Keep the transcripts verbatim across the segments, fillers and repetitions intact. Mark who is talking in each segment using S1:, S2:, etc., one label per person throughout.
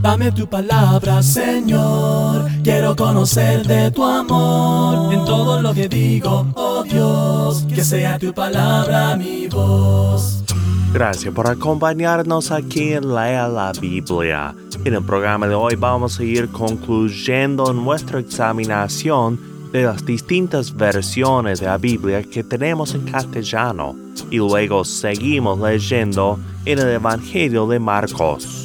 S1: Dame tu palabra, Señor. Quiero conocer de tu amor en todo lo que digo, oh Dios. Que sea tu palabra mi voz.
S2: Gracias por acompañarnos aquí en Lea la Biblia. En el programa de hoy vamos a ir concluyendo nuestra examinación de las distintas versiones de la Biblia que tenemos en castellano y luego seguimos leyendo en el Evangelio de Marcos.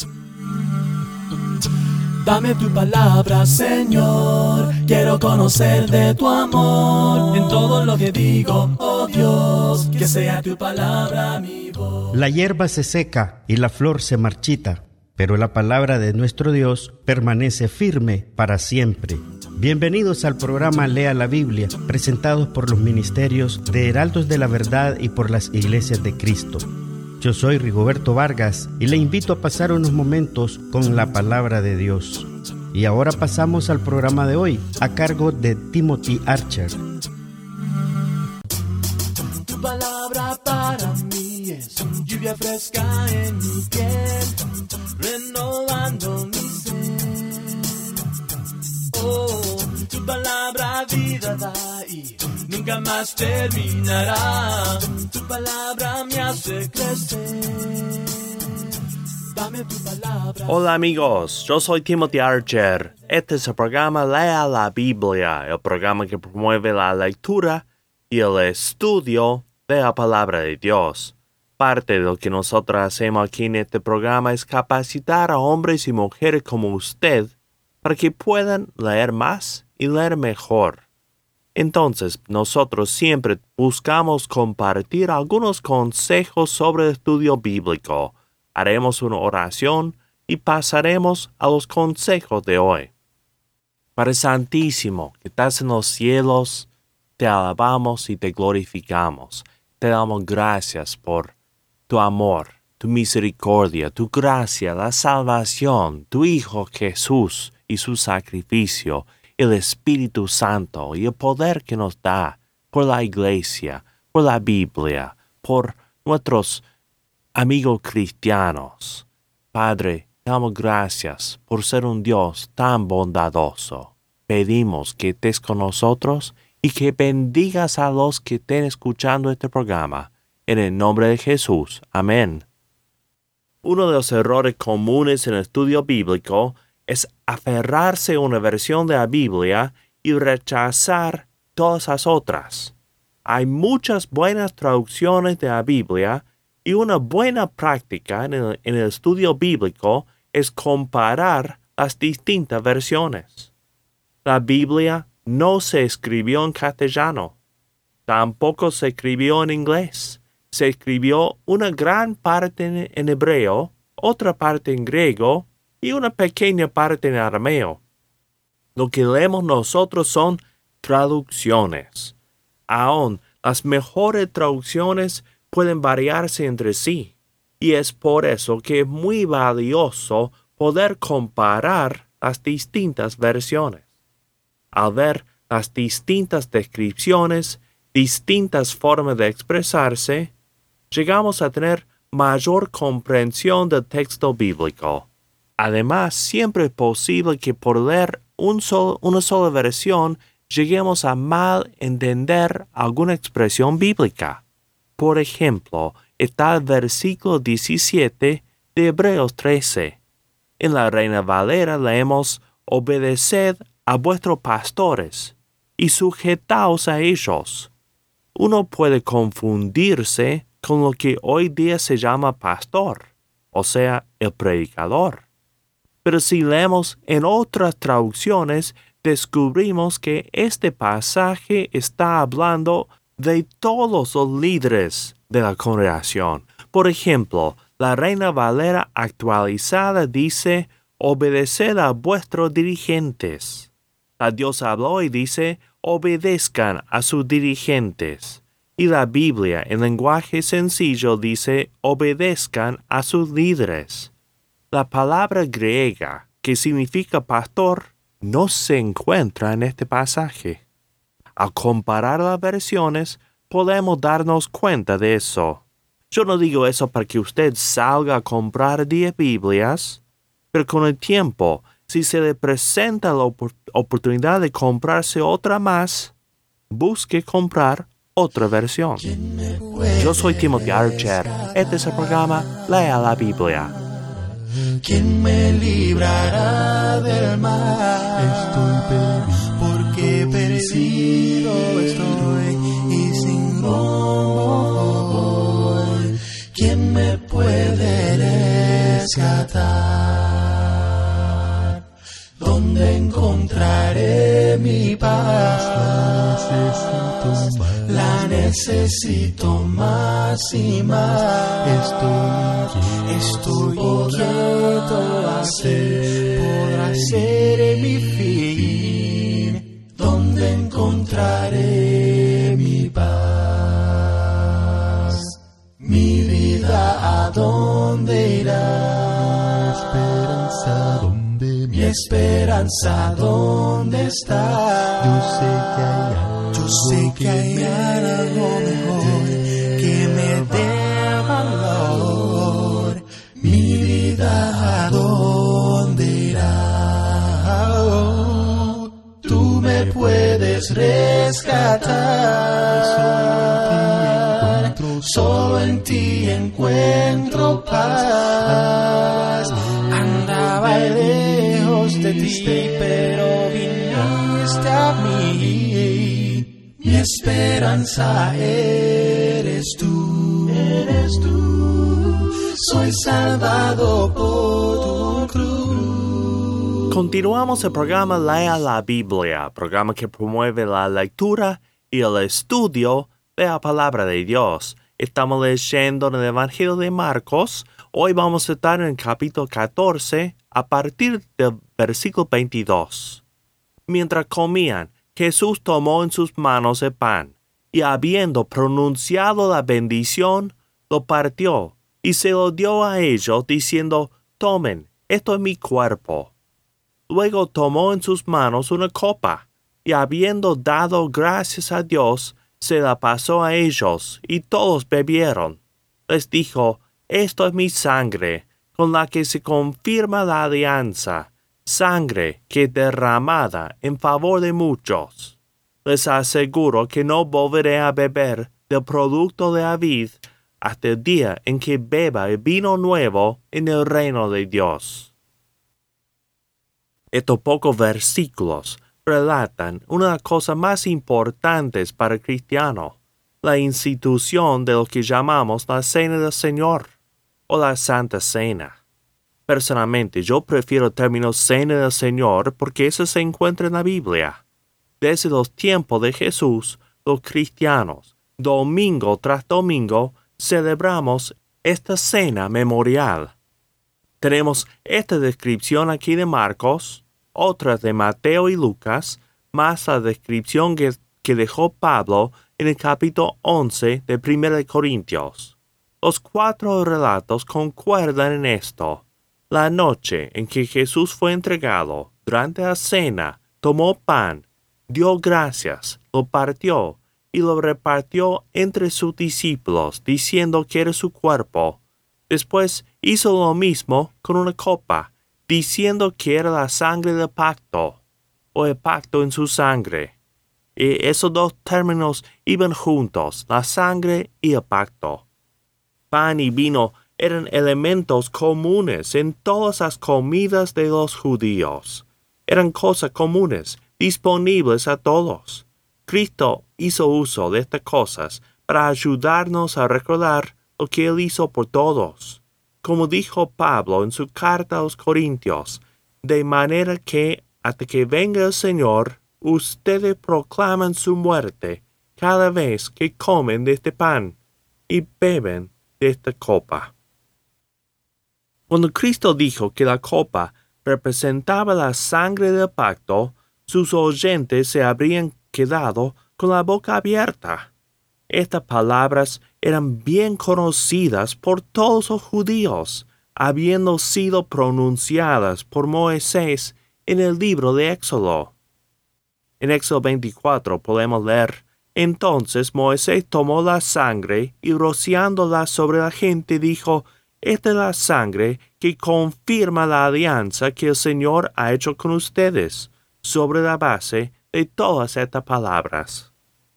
S1: Dame tu palabra, Señor. Quiero conocer de tu amor en todo lo que digo, oh Dios. Que sea tu palabra mi voz.
S3: La hierba se seca y la flor se marchita, pero la palabra de nuestro Dios permanece firme para siempre. Bienvenidos al programa Lea la Biblia, presentados por los ministerios de Heraldos de la Verdad y por las Iglesias de Cristo. Yo soy Rigoberto Vargas y le invito a pasar unos momentos con la palabra de Dios. Y ahora pasamos al programa de hoy, a cargo de Timothy Archer.
S1: Tu palabra para mí es lluvia fresca en mi piel, renovando mi ser. Oh, tu palabra vida da y nunca más terminará. Tu palabra me hace crecer. Dame tu palabra.
S2: Hola amigos, yo soy Timothy Archer. Este es el programa Lea la Biblia, el programa que promueve la lectura y el estudio de la palabra de Dios. Parte de lo que nosotros hacemos aquí en este programa es capacitar a hombres y mujeres como usted para que puedan leer más y leer mejor. Entonces, nosotros siempre buscamos compartir algunos consejos sobre el estudio bíblico. Haremos una oración y pasaremos a los consejos de hoy. Padre Santísimo, que estás en los cielos, te alabamos y te glorificamos. Te damos gracias por tu amor, tu misericordia, tu gracia, la salvación, tu Hijo Jesús y su sacrificio, el Espíritu Santo y el poder que nos da por la Iglesia, por la Biblia, por nuestros amigos cristianos. Padre, te damos gracias por ser un Dios tan bondadoso. Pedimos que estés con nosotros y que bendigas a los que estén escuchando este programa. En el nombre de Jesús. Amén. Uno de los errores comunes en el estudio bíblico es aferrarse a una versión de la Biblia y rechazar todas las otras. Hay muchas buenas traducciones de la Biblia y una buena práctica en el, en el estudio bíblico es comparar las distintas versiones. La Biblia no se escribió en castellano, tampoco se escribió en inglés. Se escribió una gran parte en, en hebreo, otra parte en griego y una pequeña parte en arameo. Lo que leemos nosotros son traducciones. Aún las mejores traducciones pueden variarse entre sí, y es por eso que es muy valioso poder comparar las distintas versiones. Al ver las distintas descripciones, distintas formas de expresarse, llegamos a tener mayor comprensión del texto bíblico. Además, siempre es posible que por leer un solo, una sola versión lleguemos a mal entender alguna expresión bíblica. Por ejemplo, está el versículo diecisiete de Hebreos trece. En la Reina Valera leemos: obedeced a vuestros pastores y sujetaos a ellos. Uno puede confundirse con lo que hoy día se llama pastor, o sea, el predicador. Pero si leemos en otras traducciones, descubrimos que este pasaje está hablando de todos los líderes de la congregación. Por ejemplo, la Reina Valera actualizada dice: obedeced a vuestros dirigentes. La Dios habló y dice: obedezcan a sus dirigentes. Y la Biblia en lenguaje sencillo dice: obedezcan a sus líderes. La palabra griega que significa pastor no se encuentra en este pasaje. Al comparar las versiones, podemos darnos cuenta de eso. Yo no digo eso para que usted salga a comprar diez Biblias, Pero con el tiempo, si se le presenta la op- oportunidad de comprarse otra más, busque comprar otra versión. Yo soy Timothy Archer. Este es el programa Lea la Biblia.
S1: ¿Quién me librará del mal? Estoy perdido, porque perdido estoy y sin rumbo voy. ¿Quién me puede rescatar? ¿Dónde encontraré mi paz? La necesito más y más. Estoy, estoy inquieto a ser, podrá ser mi fin. ¿Dónde encontraré mi paz? Mi vida, ¿a dónde irá? Esperanza, ¿dónde? Mi esperanza, ¿dónde está? Yo sé que hay algo, yo sé que hay algo mejor que me dé valor. Mi vida, ¿a dónde irá? Oh, tú me puedes rescatar. Solo en ti encuentro paz. Andaba lejos de ti, pero viniste a mí. Mi esperanza eres tú, eres tú. Soy salvado por tu cruz.
S2: Continuamos el programa Lea la Biblia, programa que promueve la lectura y el estudio de la palabra de Dios. Estamos leyendo en el Evangelio de Marcos. Hoy vamos a estar en el capítulo catorce a partir del versículo veintidós. Mientras comían, Jesús tomó en sus manos el pan, y habiendo pronunciado la bendición, lo partió, y se lo dio a ellos, diciendo, tomen, esto es mi cuerpo. Luego tomó en sus manos una copa, y habiendo dado gracias a Dios, se la pasó a ellos, y todos bebieron. Les dijo, esto es mi sangre, con la que se confirma la alianza, sangre que es derramada en favor de muchos. Les aseguro que no volveré a beber del producto de la vid hasta el día en que beba el vino nuevo en el reino de Dios. Estos pocos versículos relatan una de las cosas más importantes para el cristiano, la institución de lo que llamamos la Cena del Señor o la Santa Cena. Personalmente, yo prefiero el término Cena del Señor porque eso se encuentra en la Biblia. Desde los tiempos de Jesús, los cristianos, domingo tras domingo, celebramos esta cena memorial. Tenemos esta descripción aquí de Marcos, otras de Mateo y Lucas, más la descripción que, que dejó Pablo en el capítulo once de Primera de Corintios. Los cuatro relatos concuerdan en esto. La noche en que Jesús fue entregado, durante la cena, tomó pan, dio gracias, lo partió y lo repartió entre sus discípulos, diciendo que era su cuerpo. Después hizo lo mismo con una copa, diciendo que era la sangre del pacto, o el pacto en su sangre. Y esos dos términos iban juntos, la sangre y el pacto. Pan y vino eran elementos comunes en todas las comidas de los judíos. Eran cosas comunes, disponibles a todos. Cristo hizo uso de estas cosas para ayudarnos a recordar lo que Él hizo por todos. Como dijo Pablo en su carta a los Corintios, de manera que hasta que venga el Señor, ustedes proclaman su muerte cada vez que comen de este pan y beben de esta copa. Cuando Cristo dijo que la copa representaba la sangre del pacto, sus oyentes se habrían quedado con la boca abierta. Estas palabras eran bien conocidas por todos los judíos, habiendo sido pronunciadas por Moisés en el libro de Éxodo. En Éxodo veinticuatro podemos leer, entonces Moisés tomó la sangre y rociándola sobre la gente dijo, Esta es la sangre que confirma la alianza que el Señor ha hecho con ustedes, sobre la base de todas estas palabras.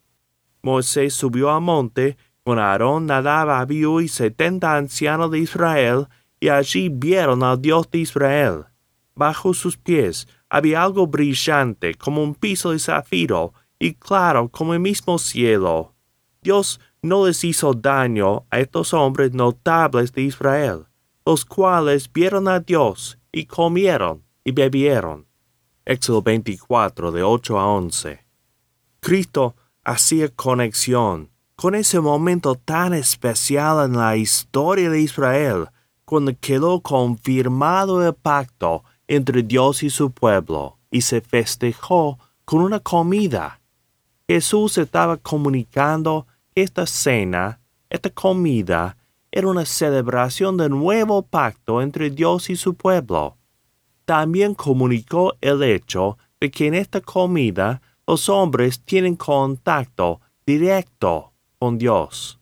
S2: Moisés subió al monte con Aarón, Nadab, Abiú y setenta ancianos de Israel, y allí vieron al Dios de Israel. Bajo sus pies había algo brillante como un piso de zafiro y claro como el mismo cielo. Dios no les hizo daño a estos hombres notables de Israel, los cuales vieron a Dios y comieron y bebieron. Éxodo veinticuatro, de ocho a once. Cristo hacía conexión con ese momento tan especial en la historia de Israel, cuando quedó confirmado el pacto entre Dios y su pueblo, y se festejó con una comida. Jesús estaba comunicando esta cena, esta comida, era una celebración del nuevo pacto entre Dios y su pueblo. También comunicó el hecho de que en esta comida los hombres tienen contacto directo con Dios.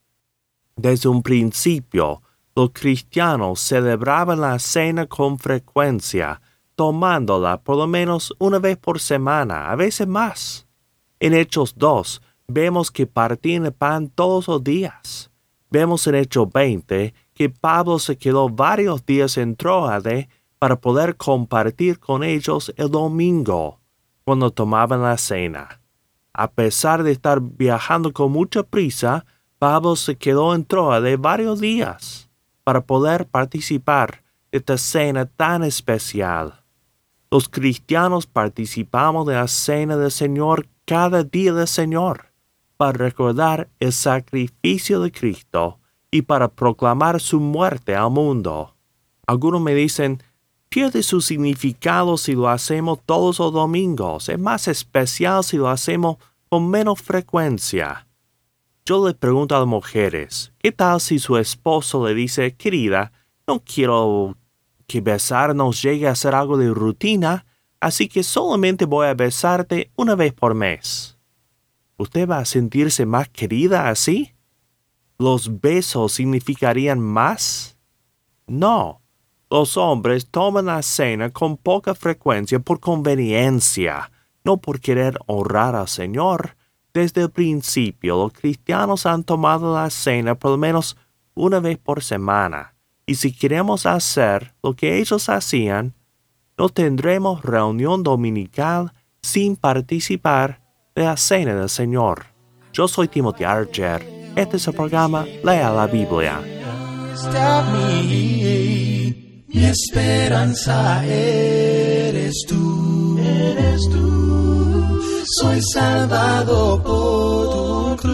S2: Desde un principio, los cristianos celebraban la cena con frecuencia, tomándola por lo menos una vez por semana, a veces más. En Hechos dos, vemos que partían el pan todos los días. Vemos en Hechos veinte que Pablo se quedó varios días en Tróade para poder compartir con ellos el domingo, cuando tomaban la cena. A pesar de estar viajando con mucha prisa, Pablo se quedó en Tróade varios días para poder participar de esta cena tan especial. Los cristianos participamos de la cena del Señor cada día del Señor, para recordar el sacrificio de Cristo y para proclamar su muerte al mundo. Algunos me dicen, pierde su significado si lo hacemos todos los domingos, es más especial si lo hacemos con menos frecuencia. Yo le pregunto a las mujeres, ¿qué tal si su esposo le dice, querida, no quiero que besarnos llegue a ser algo de rutina, así que solamente voy a besarte una vez por mes? ¿Usted va a sentirse más querida así? ¿Los besos significarían más? No. Los hombres toman la cena con poca frecuencia por conveniencia, no por querer honrar al Señor. Desde el principio, los cristianos han tomado la cena por lo menos una vez por semana, y si queremos hacer lo que ellos hacían, no tendremos reunión dominical sin participar de la cena del Señor. Yo soy Timothy Archer. Este es el programa Lea la Biblia.
S1: Mi esperanza eres tú, eres tú. Soy salvado por tu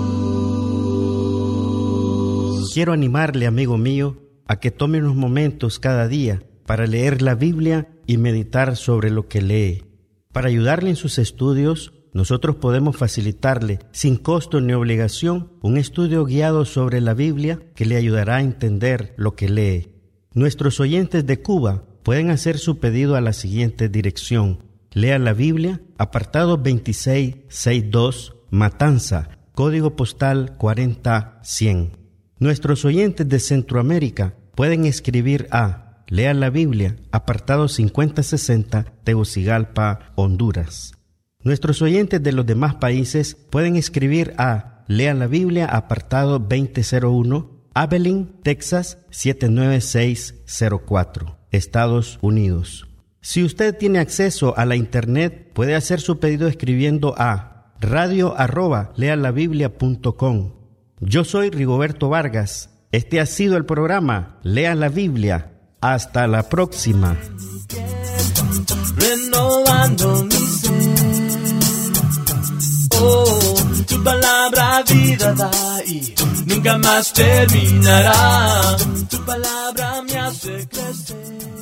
S1: cruz.
S3: Quiero animarle, amigo mío, a que tome unos momentos cada día para leer la Biblia y meditar sobre lo que lee. Para ayudarle en sus estudios, nosotros podemos facilitarle, sin costo ni obligación, un estudio guiado sobre la Biblia que le ayudará a entender lo que lee. Nuestros oyentes de Cuba pueden hacer su pedido a la siguiente dirección. Lea la Biblia, apartado veintiséis sesenta y dos, Matanza, código postal cuarenta cien. Nuestros oyentes de Centroamérica pueden escribir a Lea la Biblia, apartado cincuenta sesenta, Tegucigalpa, Honduras. Nuestros oyentes de los demás países pueden escribir a Lea la Biblia, apartado veinte cero uno, Abilene, Texas siete nueve seis cero cuatro, Estados Unidos. Si usted tiene acceso a la internet, puede hacer su pedido escribiendo a radio arroba lealabiblia punto com. Yo soy Rigoberto Vargas. Este ha sido el programa Lea la Biblia. Hasta la próxima.
S1: Renovando mi ser. Oh, tu palabra vida da y nunca más terminará. Tu palabra me hace crecer.